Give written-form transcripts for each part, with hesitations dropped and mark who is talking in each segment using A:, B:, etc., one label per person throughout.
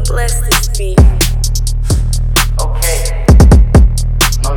A: Bless this beat.
B: Okay. Oh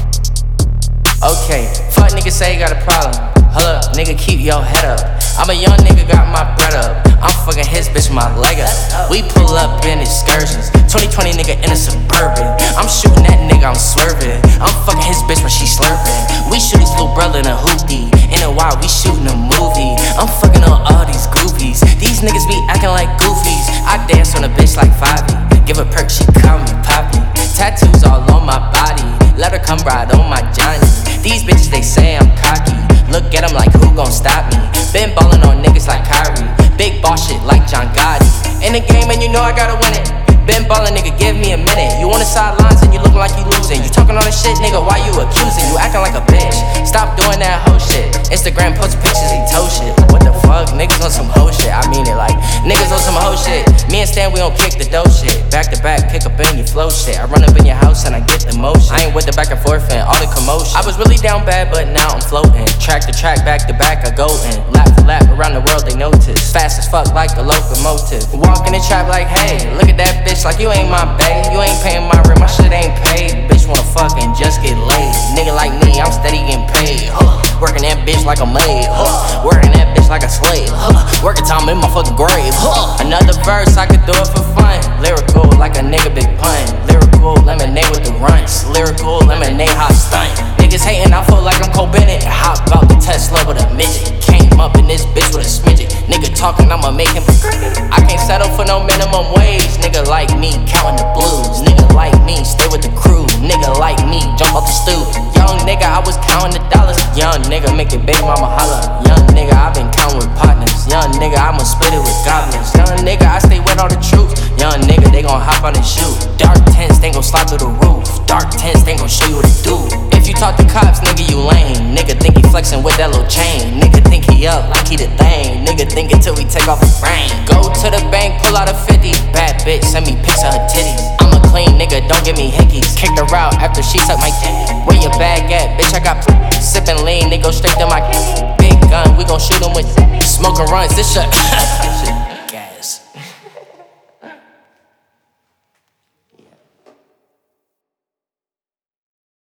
B: yeah. Okay. Fuck niggas say you got a problem. Hold up, nigga, keep your head up. I'm a young nigga, got my bread up. I'm fucking his bitch, my leg up. We pull up in excursions. 2020 nigga in a Suburban. I'm shooting that nigga, I'm swerving. I'm fucking his bitch when she slurping. We shoot his little brother in a hoopty. In a while, we shooting a movie. I'm fucking on all these goofies. These niggas be acting like goofies. I dance on a bitch like Fabi. Give a perk, she call me Poppy. Tattoos all on my body. Let her come ride on my Johnny. These bitches, they say I'm cocky. Look at them like who gon' stop me. Been ballin' on niggas like Kyrie. Big boss shit like John Gotti. In the game and you know I gotta win it. Been ballin', nigga, give me a minute. You on the sidelines and you lookin' like you losing. You talking all this shit, nigga, why you accusing? You acting like a bitch. Stop doing that hoe shit. Instagram post pictures, he told shit. What the fuck? Niggas on some hoe shit. I mean it like niggas on some hoe shit. Me and Stan, we don't kick the dough shit. Back to back, pick up in your flow shit. I run up in your house and I get the motion. I ain't with the back and forth and all the commotion. I was really down bad, but now I'm floating. Track to track, back to back, I go in. Lap for lap, around the world they notice. Fast as fuck like a locomotive. Walk in the trap like, hey, look at that bitch like you ain't my bae. You ain't paying my rent, my shit ain't paid. Bitch wanna fuck and just get laid. Nigga like me, I'm steady getting paid. Working that bitch like a maid. Working that bitch like a slave. Working time in my fucking grave. Another verse, I could do it for fun. Lyrical like a nigga big pun. Lyrical lemonade with the runts. Lyrical lemonade hot stunt. Niggas hating, I feel like I'm Cole Bennett. Hop out the Tesla with a midget. Came up in this bitch with a smidget. Nigga talking, I'ma make him. I can't settle for no minimum wage. Nigga like me, counting the blues. Nigga like me, stay with the crew. Nigga like me, jump off the stoop. Young nigga, I was counting the dollars. Young nigga, make your baby mama holla. Young nigga, I been counting with partners. Young nigga, I'ma split it with goblins. Young nigga, I stay with all the troops. Young nigga, they gon' hop on and shoot. Dark tents, they gon' slide through the roof. Dark tents, they gon' show you what to do. If you talk to cops, nigga, you lame. Nigga think he flexing with that little chain. Nigga think he up like he the thing. Nigga think until we take off his brain. Go to the bank, pull out a 50. Bad bitch, send me pics of her titties. I'm a clean nigga, don't give me hickeys. Kicked her out after she sucked my dick. Where your bag at? Bitch, I got sippin' lean, they go straight to my big gun. We gon' shoot him with smoking runs. This shit